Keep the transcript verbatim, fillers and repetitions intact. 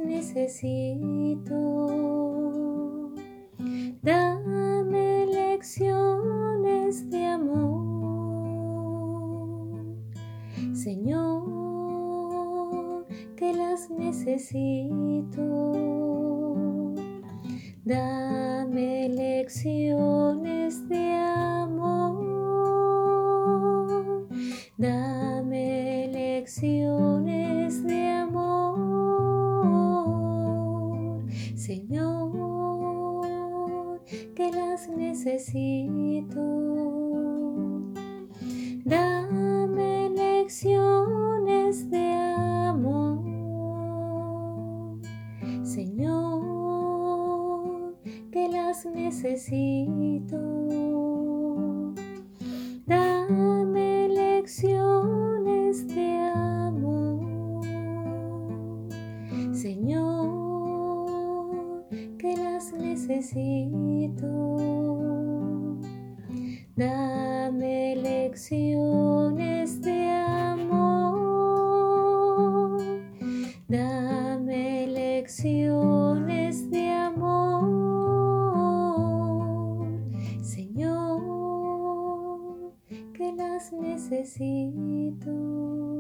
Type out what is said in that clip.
necesito. Dame lecciones de amor, Señor, que las necesito. Dame lecciones de amor, dame lecciones de amor, Señor, que las necesito. Dame lecciones de amor, Señor, que las necesito. Dame lecciones de amor, Señor, que las necesito. Dame lecciones de amor, dame lecciones de amor, Señor, que las necesito.